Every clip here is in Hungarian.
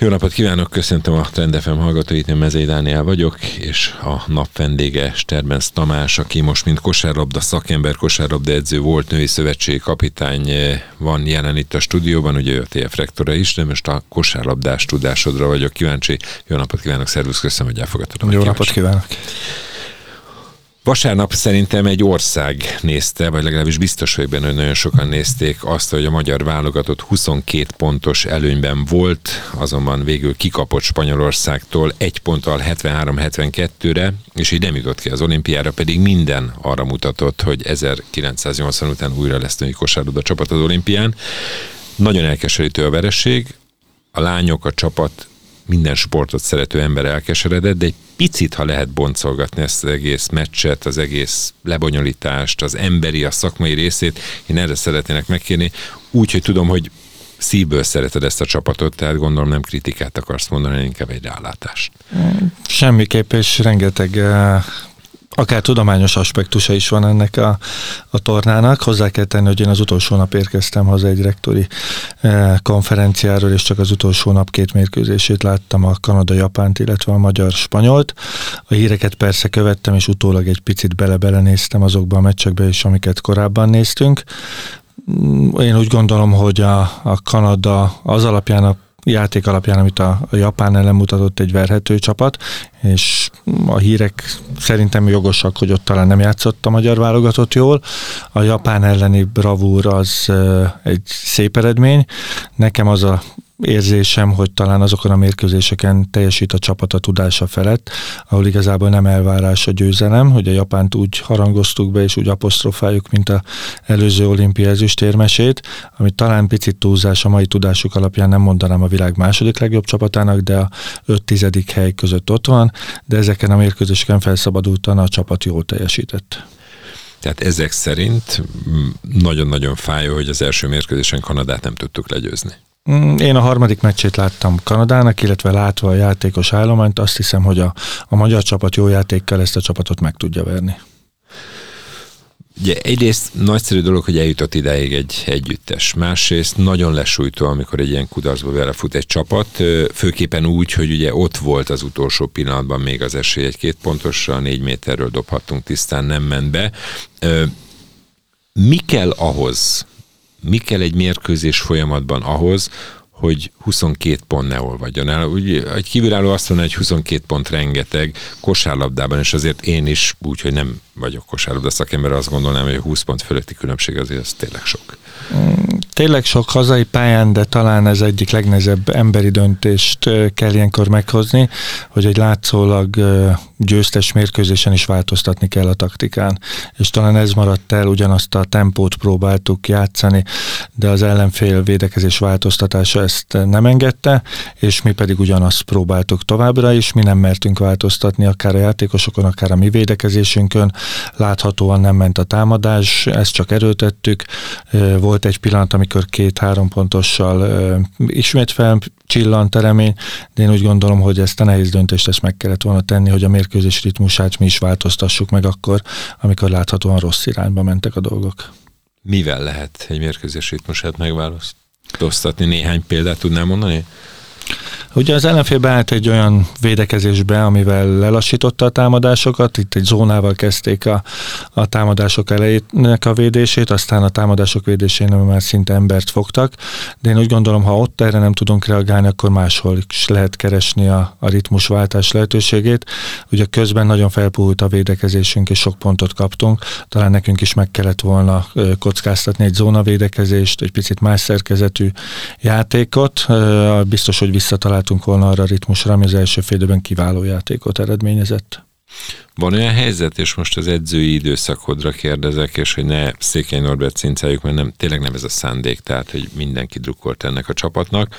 Jó napot kívánok, köszöntöm a Trend FM hallgatóit, én Mezei Dániel vagyok, és a nap vendége Sterbensz Tamás, aki most mint kosárlabda szakember, kosárlabda edző volt, női szövetségi kapitány van jelen itt a stúdióban, ugye a TF rektora is, de most a kosárlabdás tudásodra vagyok kíváncsi. Jó napot kívánok, szervusz, köszönöm, hogy elfogadtad. Jó napot kívánok! Vasárnap szerintem egy ország nézte, vagy legalábbis biztos vagyok benne, hogy nagyon sokan nézték azt, hogy a magyar válogatott 22 pontos előnyben volt, azonban végül kikapott Spanyolországtól 1 ponttal 73-72-re, és így nem jutott ki az olimpiára, pedig minden arra mutatott, hogy 1980 után újra lesz női kosárlabda csapat az olimpián. Nagyon elkeserítő a vereség, a lányok, a csapat, minden sportot szerető ember elkeseredett, de egy picit, ha lehet boncolgatni ezt az egész meccset, az egész lebonyolítást, az emberi, a szakmai részét, én erre szeretnének megkérni, úgy, hogy tudom, hogy szívből szereted ezt a csapatot, tehát gondolom nem kritikát akarsz mondani, inkább egy rálátást. Semmiképp, és rengeteg akár tudományos aspektusa is van ennek a tornának. Hozzá kell tenni, hogy én az utolsó nap érkeztem haza egy rektori konferenciáról, és csak az utolsó nap 2 mérkőzését láttam, a Kanada-Japánt, illetve a magyar-spanyolt. A híreket persze követtem, és utólag egy picit belenéztem azokba a meccsekbe is, amiket korábban néztünk. Én úgy gondolom, hogy a Kanada az alapján, a játék alapján, amit a Japán ellen mutatott, egy verhető csapat, és a hírek szerintem jogosak, hogy ott talán nem játszott a magyar válogatott jól. A Japán elleni bravúr az egy szép eredmény. Nekem az a érzésem, hogy talán azokon a mérkőzéseken teljesít a csapat a tudása felett, ahol igazából nem elvárás a győzelem, hogy a Japánt úgy harangoztuk be, és úgy apostrofáljuk, mint az előző olimpia ezüstérmesét, ami talán picit túlzás a mai tudásuk alapján, nem mondanám a világ második legjobb csapatának, de a 5-10. hely között ott van, de ezeken a mérkőzéseken felszabadultan a csapat jól teljesített. Tehát ezek szerint nagyon-nagyon fájó, hogy az első mérkőzésen Kanadát nem tudtuk legyőzni. Én a harmadik meccsét láttam Kanadának, illetve látva a játékos állományt, azt hiszem, hogy a magyar csapat jó játékkal ezt a csapatot meg tudja verni. Ugye egyrészt nagyszerű dolog, hogy eljutott idáig egy együttes. Másrészt nagyon lesújtó, amikor egy ilyen kudarcba belefut egy csapat, főképpen úgy, hogy ugye ott volt az utolsó pillanatban még az esély egy 2 pontosra, 4 méterről dobhattunk, tisztán nem ment be. Mi kell ahhoz, mi kell egy mérkőzés folyamatban ahhoz, hogy 22 pont ne olvadjon el? Úgy, egy kívülálló azt mondja, hogy 22 pont rengeteg kosárlabdában, és azért én is, úgy, hogy nem vagyok kosárlabda szakember, azt gondolnám, hogy a 20 pont fölötti különbség azért az tényleg sok. Tényleg sok hazai pályán, de talán ez egyik legnehezebb emberi döntést kell ilyenkor meghozni, hogy egy látszólag győztes mérkőzésen is változtatni kell a taktikán. És talán ez maradt el, ugyanazt a tempót próbáltuk játszani, de az ellenfél védekezés változtatása ezt nem engedte, és mi pedig ugyanazt próbáltuk továbbra is, mi nem mertünk változtatni, akár a játékosokon, akár a mi védekezésünkön. Láthatóan nem ment a támadás, ezt csak erőltettük. Volt egy pillanat, amikor 2-3 pontossal ismét felcsillant a remény, de én úgy gondolom, hogy ezt a nehéz döntést ezt meg kellett volna tenni, hogy a mérkőzés ritmusát mi is változtassuk meg akkor, amikor láthatóan rossz irányba mentek a dolgok. Mivel lehet egy mérkőzés ritmusát megváltoztatni? Néhány példát tudnám mondani? Ugye az ellenfél beállt egy olyan védekezésbe, amivel lelassította a támadásokat, itt egy zónával kezdték a támadások elejének a védését, aztán a támadások védésén már szinte embert fogtak, de én úgy gondolom, ha ott erre nem tudunk reagálni, akkor máshol is lehet keresni a ritmusváltás lehetőségét. Ugye közben nagyon felpúlt a védekezésünk, és sok pontot kaptunk, talán nekünk is meg kellett volna kockáztatni egy zónavédekezést, egy picit más szerkezetű játékot, biztos, hogy visszataláltunk volna arra a ritmusra, ami az első fél időben kiváló játékot eredményezett. Van olyan helyzet, és most az edzői időszakodra kérdezek, és hogy ne Székely Norbert cincáljuk, mert tényleg nem ez a szándék, tehát hogy mindenki drukkolt ennek a csapatnak,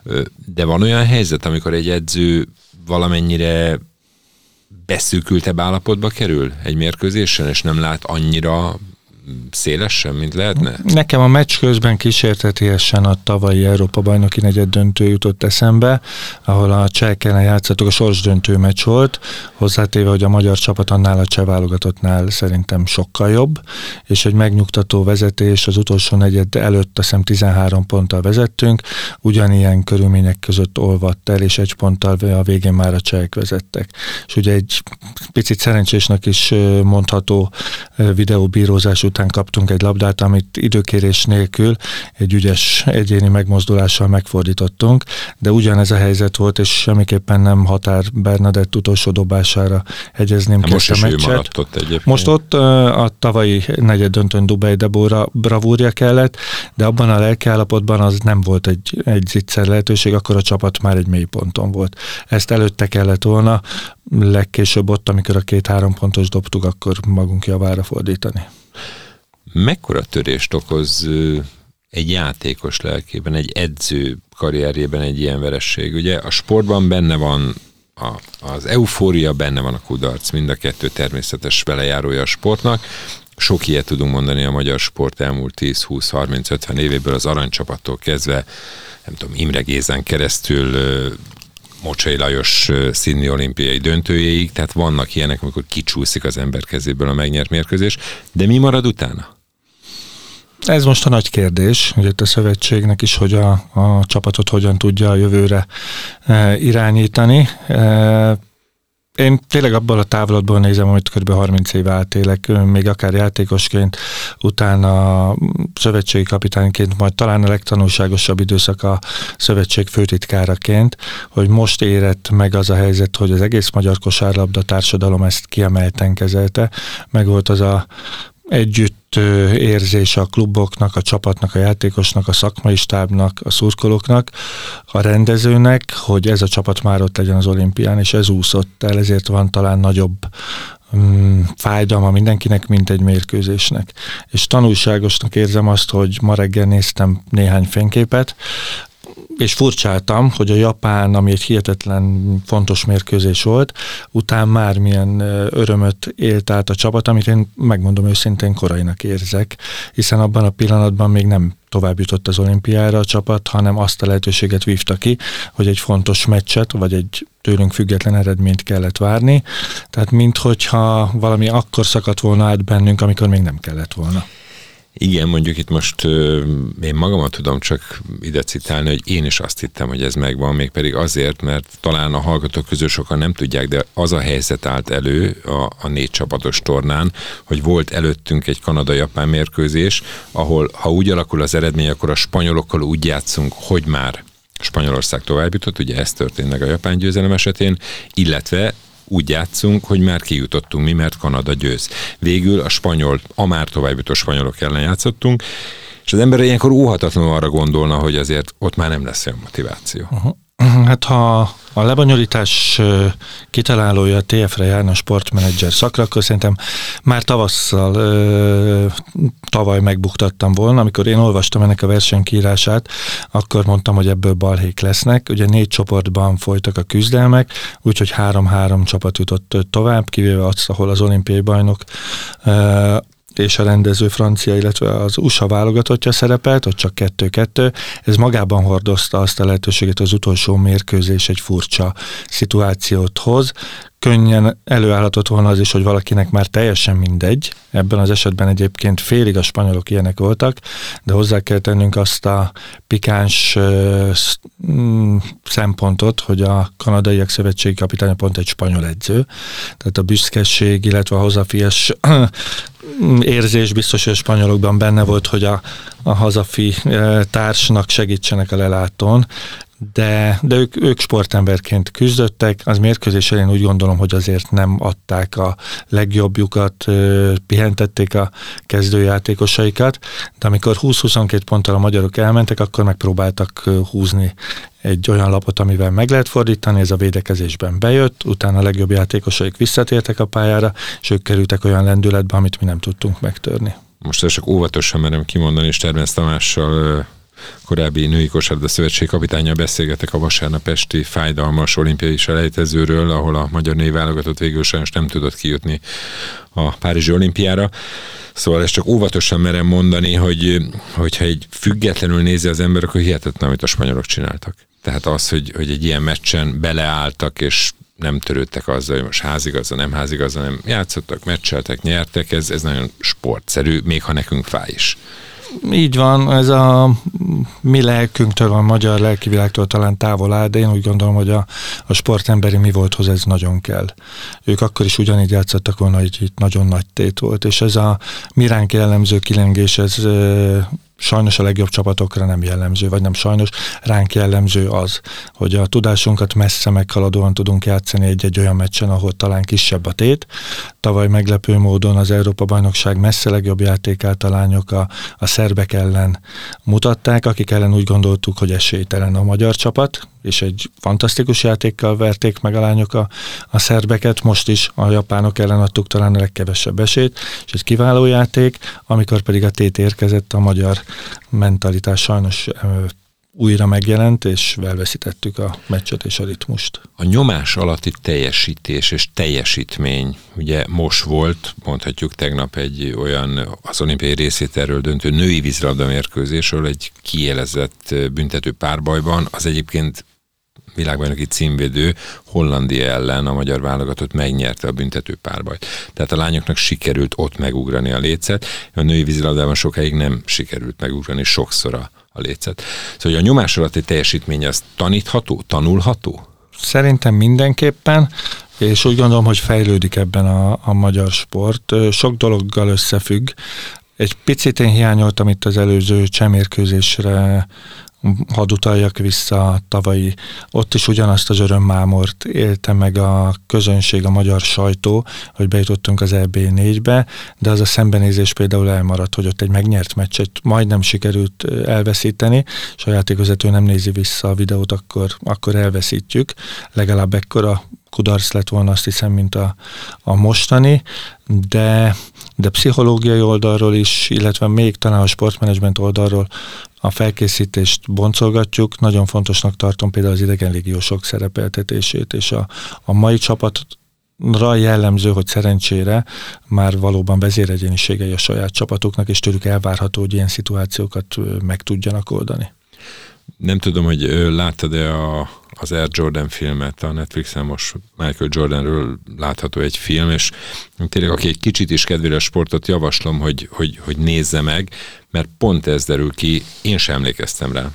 de van olyan helyzet, amikor egy edző valamennyire beszűkültebb állapotba kerül egy mérkőzésen, és nem lát annyira szélesen, mint lehetne? Nekem a meccs közben kísértetiesen a tavalyi Európa-bajnoki negyeddöntő jutott eszembe, ahol a csehek ellen játszottuk, a sorsdöntő meccs volt, hozzátéve, hogy a magyar csapat annál a cseh válogatottnál szerintem sokkal jobb, és egy megnyugtató vezetés, az utolsó negyed előtt azt hiszem 13 ponttal vezettünk, ugyanilyen körülmények között olvadt el, és egy ponttal a végén már a csehek vezettek. És ugye egy picit szerencsésnek is mondható videóbírózás után kaptunk egy labdát, amit időkérés nélkül egy ügyes egyéni megmozdulással megfordítottunk, de ugyanez a helyzet volt, és semmiképpen nem Határ Bernadett utolsó dobására hegyezném ki ezt a meccset. Most ott a tavalyi negyeddöntőn Dubej Debora bravúrja kellett, de abban a lelkiállapotban az nem volt egy zicser lehetőség, akkor a csapat már egy mélyponton volt. Ezt előtte kellett volna, legkésőbb ott, amikor a 2-3 pontos dobtuk, akkor magunk javára fordítani. Mekkora törést okoz egy játékos lelkében, egy edző karrierjében egy ilyen veresség? Ugye a sportban benne van az eufória, benne van a kudarc, mind a kettő természetes velejárója a sportnak. Sok ilyet tudunk mondani a magyar sport elmúlt 10-20-30-50 évéből, az aranycsapattól kezdve, nem tudom, Imre Gézán keresztül Mocsai Lajos Sydney olimpiai döntőjéig, tehát vannak ilyenek, amikor kicsúszik az ember kezéből a megnyert mérkőzés, de mi marad utána? Ez most a nagy kérdés, hogy itt a szövetségnek is, hogy a csapatot hogyan tudja a jövőre irányítani. Én tényleg abban a távlatból nézem, amit kb. 30 éve átélek, még akár játékosként, utána szövetségi kapitányként, majd talán a legtanulságosabb időszak a szövetség főtitkáraként, hogy most érett meg az a helyzet, hogy az egész magyar kosárlabda társadalom ezt kiemelten kezelte, meg volt az a együtt érzés a kluboknak, a csapatnak, a játékosnak, a szakmai stábnak, a szurkolóknak, a rendezőnek, hogy ez a csapat már ott legyen az olimpián, és ez úszott el, ezért van talán nagyobb fájdalma mindenkinek, mint egy mérkőzésnek. És tanulságosnak érzem azt, hogy ma reggel néztem néhány fényképet, és furcsáltam, hogy a Japán, ami egy hihetetlen fontos mérkőzés volt, után már milyen örömöt élt át a csapat, amit én megmondom őszintén korainak érzek, hiszen abban a pillanatban még nem tovább jutott az olimpiára a csapat, hanem azt a lehetőséget vívta ki, hogy egy fontos meccset, vagy egy tőlünk független eredményt kellett várni, tehát minthogyha valami akkor szakadt volna át bennünk, amikor még nem kellett volna. Igen, mondjuk itt most én magamat tudom csak ide citálni, hogy én is azt hittem, hogy ez megvan, mégpedig azért, mert talán a hallgatók közül sokan nem tudják, de az a helyzet állt elő a 4 csapatos tornán, hogy volt előttünk egy Kanada-Japán mérkőzés, ahol ha úgy alakul az eredmény, akkor a spanyolokkal úgy játszunk, hogy már Spanyolország tovább jutott, ugye ez történt meg a japán győzelem esetén, illetve úgy játszunk, hogy már kijutottunk mi, mert Kanada győz. Végül a már továbbjutó spanyolok ellen játszottunk, és az ember ilyenkor óhatatlanul arra gondolna, hogy azért ott már nem lesz olyan motiváció. Hát ha a lebonyolítás kitalálója a TF-re járna a sportmenedzser szakra, akkor szerintem már tavaly megbuktattam volna. Amikor én olvastam ennek a versenykiírását, akkor mondtam, hogy ebből balhék lesznek. Ugye 4 csoportban folytak a küzdelmek, úgyhogy 3-3 csapat jutott tovább, kivéve azt, ahol az olimpiai bajnok és a rendező francia, illetve az USA válogatottja szerepelt, ott csak 2-2. Ez magában hordozta azt a lehetőséget, hogy az utolsó mérkőzés egy furcsa szituációt hoz. Könnyen előállhatott volna az is, hogy valakinek már teljesen mindegy. Ebben az esetben egyébként félig a spanyolok ilyenek voltak, de hozzá kell tennünk azt a pikáns szempontot, hogy a kanadaiak szövetségi kapitánya pont egy spanyol edző. Tehát a büszkeség, illetve a hazafias érzés biztos, hogy a spanyolokban benne volt, hogy a hazafi társnak segítsenek a lelátón, de ők sportemberként küzdöttek, az mérkőzés elején úgy gondolom, hogy azért nem adták a legjobbjukat, pihentették a kezdőjátékosaikat, de amikor 20-22 ponttal a magyarok elmentek, akkor megpróbáltak húzni egy olyan lapot, amivel meg lehet fordítani, ez a védekezésben bejött, utána a legjobb játékosaik visszatértek a pályára, és ők kerültek olyan lendületbe, amit mi nem tudtunk megtörni. Most csak óvatosan merem kimondani, és Termesz Tamással korábbi női kosárlabda szövetség kapitánnyal beszélgetek a vasárnap esti fájdalmas olimpiai selejtezőről, ahol a magyar női válogatott végül sajnos nem tudott kijutni a párizsi olimpiára. Szóval ezt csak óvatosan merem mondani, hogyha egy függetlenül nézi az ember, akkor hihetetlen, amit a spanyolok csináltak. Tehát az, hogy egy ilyen meccsen beleálltak, és nem törődtek azzal, hogy most házigazda, nem házigazda, nem játszottak, meccseltek, nyertek, ez nagyon sportszerű, még ha nekünk fáj is. Így van, ez a mi lelkünktől, a magyar lelkivilágtól talán távol áll, de én úgy gondolom, hogy a sportemberi mi volthoz ez nagyon kell. Ők akkor is ugyanígy játszottak volna, hogy itt nagyon nagy tét volt, és ez a mi ránk jellemző kilengés, ez sajnos a legjobb csapatokra nem jellemző, vagy nem sajnos, ránk jellemző az, hogy a tudásunkat messze meghaladóan tudunk játszani egy olyan meccsen, ahol talán kisebb a tét. Tavaly meglepő módon az Európa-bajnokság messze legjobb játékát a lányok a szerbek ellen mutatták, akik ellen úgy gondoltuk, hogy esélytelen a magyar csapat, és egy fantasztikus játékkal verték meg a lányok a szerbeket, most is a japánok ellen adtuk talán a legkevesebb esélyt, és egy kiváló játék, amikor pedig a tét érkezett, a magyar mentalitás sajnos újra megjelent, és elveszítettük a meccset és a ritmust. A nyomás alatti teljesítés és teljesítmény, ugye most volt, mondhatjuk tegnap egy olyan az olimpiai részvételről döntő női vízilabda mérkőzésről, egy kiélezett büntető párbajban, az egyébként világbajnoki címvédő Hollandia ellen a magyar válogatott megnyerte a büntető párbajt. Tehát a lányoknak sikerült ott megugrani a lécet, a női vízilabdában sokáig nem sikerült megugrani sokszor a lécet. Szóval a nyomás alatti teljesítmény az tanítható, tanulható? Szerintem mindenképpen, és úgy gondolom, hogy fejlődik ebben a magyar sport. Sok dologgal összefügg. Egy picit én hiányoltam itt az előző csemérkőzésre, hadd utaljak vissza tavalyi, ott is ugyanazt az örömmámort élte meg a közönség, a magyar sajtó, hogy bejutottunk az EB4-be, de az a szembenézés például elmaradt, hogy ott egy megnyert meccset majdnem sikerült elveszíteni, és a játékvezető nem nézi vissza a videót, akkor elveszítjük. Legalább ekkora kudarc lett volna, azt hiszem, mint a mostani, de pszichológiai oldalról is, illetve még talán a sportmenedzsment oldalról a felkészítést boncolgatjuk. Nagyon fontosnak tartom például az idegenlégiósok szerepeltetését, és a mai csapatra jellemző, hogy szerencsére már valóban vezéregyéniségei a saját csapatuknak, és tőlük elvárható, hogy ilyen szituációkat meg tudjanak oldani. Nem tudom, hogy láttad-e az Air Jordan filmet, a Netflixen most Michael Jordanről látható egy film, és tényleg aki egy kicsit is kedveli a sportot, javaslom, hogy nézze meg, mert pont ez derül ki, én sem emlékeztem rá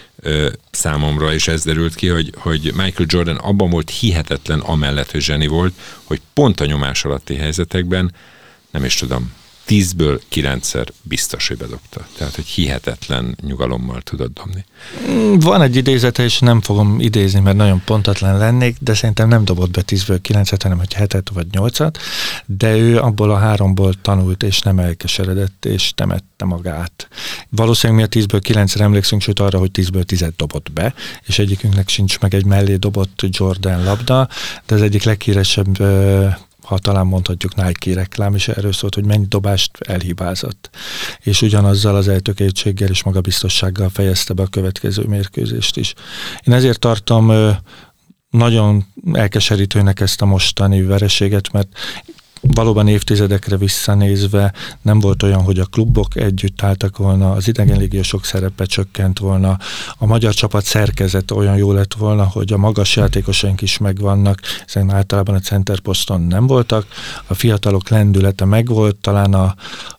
számomra, és ez derült ki, hogy Michael Jordan abban volt hihetetlen amellett, hogy zseni volt, hogy pont a nyomás alatti helyzetekben, nem is tudom, 10-ből 9-szer biztos, hogy bedobta. Tehát, hogy hihetetlen nyugalommal tudod dobni. Van egy idézete, és nem fogom idézni, mert nagyon pontatlan lennék, de szerintem nem dobott be 10-ből 9-et, hanem hogy 7-et vagy 8-at, de ő abból a 3-ból tanult, és nem elkeseredett, és temette magát. Valószínűleg mi a 10-ből 9-re emlékszünk, sőt arra, hogy 10-ből 10-et dobott be, és egyikünknek sincs meg egy mellé dobott Jordan labda, de az egyik leghíresebb, ha talán mondhatjuk, Nike reklám, és erről szólt, hogy mennyi dobást elhibázott. És ugyanazzal az eltökéltséggel és magabiztossággal fejezte be a következő mérkőzést is. Én ezért tartom nagyon elkeserítőnek ezt a mostani vereséget, mert valóban évtizedekre visszanézve nem volt olyan, hogy a klubok együtt álltak volna, az idegenlégiósok szerepe csökkent volna, a magyar csapat szerkezet olyan jó lett volna, hogy a magas játékosaink is megvannak, hiszen általában a centerposzton nem voltak, a fiatalok lendülete megvolt, talán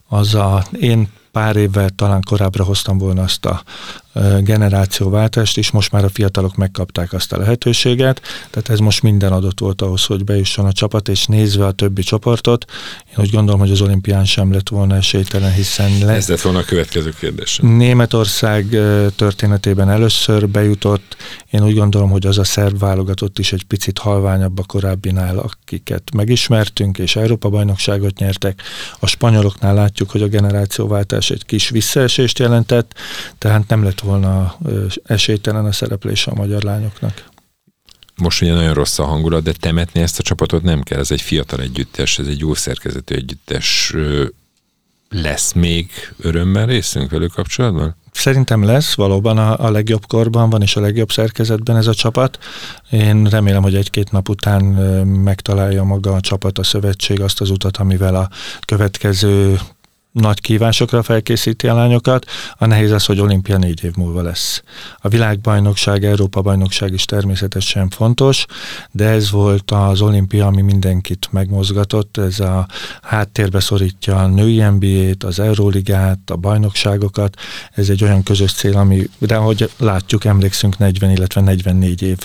én pár évvel talán korábbra hoztam volna azt a generációváltást, és most már a fiatalok megkapták azt a lehetőséget, tehát ez most minden adott volt ahhoz, hogy bejusson a csapat, és nézve a többi csoportot, én úgy gondolom, hogy az olimpián sem lett volna esélytelen, hiszen ez lett volna a következő kérdés. Németország történetében először bejutott, én úgy gondolom, hogy az a szerb válogatott is egy picit halványabb a korábbinál, akiket megismertünk, és Európa-bajnokságot nyertek. A spanyoloknál látjuk, hogy a generációváltás egy kis visszaesést jelentett, tehát nem lett volna esélytelen a szereplése a magyar lányoknak. Most ugye nagyon rossz a hangulat, de temetni ezt a csapatot nem kell. Ez egy fiatal együttes, ez egy jó szerkezetű együttes. Lesz még örömmel részünk velük kapcsolatban? Szerintem lesz, valóban a legjobb korban van, és a legjobb szerkezetben ez a csapat. Én remélem, hogy 1-2 nap után megtalálja maga a csapat, a szövetség azt az utat, amivel a következő nagy kívásokra felkészíti a lányokat. A nehéz az, hogy olimpia 4 év múlva lesz. A világbajnokság, Európa-bajnokság is természetesen fontos, de ez volt az olimpia, ami mindenkit megmozgatott. Ez a háttérbe szorítja a női NBA-t, az Euróligát, a bajnokságokat. Ez egy olyan közös cél, amire, ahogy látjuk, emlékszünk 40, illetve 44 év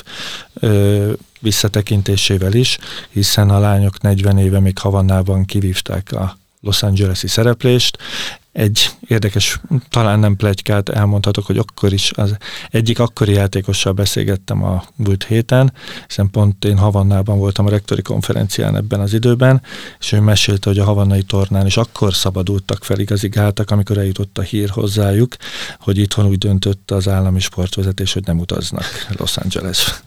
visszatekintésével is, hiszen a lányok 40 éve még Havannában kivívták a Los Angeles-i szereplést. Egy érdekes, talán nem pletykát elmondhatok, hogy akkor is az egyik akkori játékossal beszélgettem a múlt héten, hiszen pont én Havannában voltam a rektori konferencián ebben az időben, és ő mesélte, hogy a havannai tornán is akkor szabadultak fel igazi gátak, amikor eljutott a hír hozzájuk, hogy itthon úgy döntött az állami sportvezetés, hogy nem utaznak Los Angeles.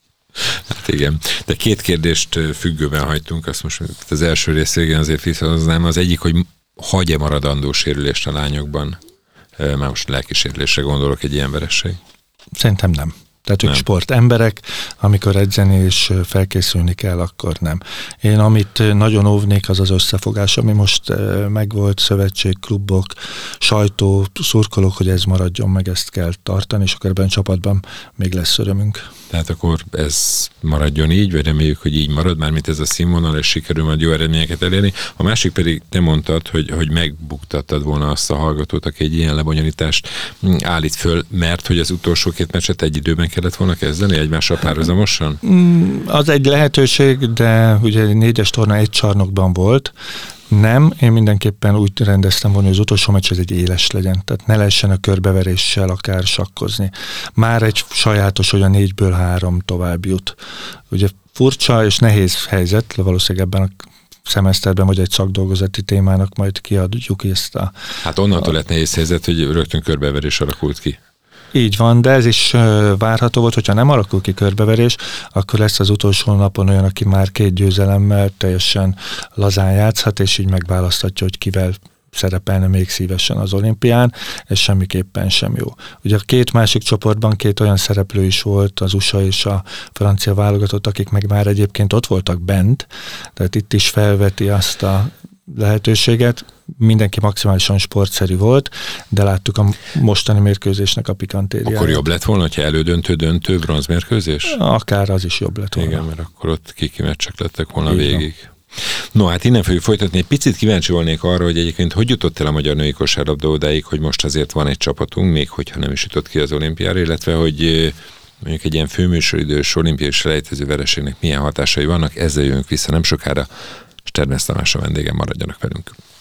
Hát igen, de 2 kérdést függőben hagytunk, azt most az első rész végén azért visszahoznám. Az egyik, hogy hagy-e maradandó sérülést a lányokban? Már most lelkisérülésre gondolok egy ilyen veresség. Szerintem nem. Tehát ők sportemberek, amikor edzeni és felkészülni kell, akkor nem. Én amit nagyon óvnék, az az összefogás, ami most megvolt, szövetség, klubok, sajtó, szurkolók, hogy ez maradjon meg, ezt kell tartani, és akkor ebben a csapatban még lesz örömünk. Tehát akkor ez maradjon így, vagy reméljük, hogy így marad, mármint ez a színvonal, és sikerül majd jó eredményeket elérni. A másik pedig te mondtad, hogy megbuktattad volna azt a hallgatót, aki egy ilyen lebonyolítást állít föl, mert hogy az utolsó 2 meccset egy időben kellett volna kezdeni, egymással párhuzamosan? Az egy lehetőség, de ugye 4-es torna egy csarnokban volt. Nem, én mindenképpen úgy rendeztem volna, hogy az utolsó meccs ez egy éles legyen, tehát ne lehessen a körbeveréssel akár sakkozni. Már egy sajátos, hogy a 4-ből 3 tovább jut. Ugye furcsa és nehéz helyzet, valószínűleg ebben a szemeszterben, vagy egy szakdolgozati témának majd kiadjuk ezt a... Hát onnantól lett nehéz helyzet, hogy rögtön körbeverés alakult ki. Így van, de ez is várható volt, hogyha nem alakul ki körbeverés, akkor lesz az utolsó napon olyan, aki már 2 győzelemmel teljesen lazán játszhat, és így megválaszthatja, hogy kivel szerepelne még szívesen az olimpián, ez semmiképpen sem jó. Ugye a 2 másik csoportban 2 olyan szereplő is volt, az USA és a francia válogatott, akik meg már egyébként ott voltak bent, tehát itt is felveti azt a lehetőséget. Mindenki maximálisan sportszerű volt, de láttuk a mostani mérkőzésnek a pikantériáját. Akkor jobb lett volna, hogyha elődöntő, bronzmérkőzés? Akár az is jobb lett volna. Igen, mert akkor ott kiki meccsek lettek volna végig. No, hát innen fogjuk folytatni. Egy picit kíváncsi volnék arra, hogy egyébként hogy jutott el a magyar női kosárlabda odáig, hogy most azért van egy csapatunk, még hogyha nem is jutott ki az olimpiára, illetve hogy mondjuk egy ilyen főműsoridős olimpiai selejtező vereségnek milyen hatásai vannak. Ezzel jövünk vissza nem sokára. Sternes Tamás a vendégem, maradjanak velünk.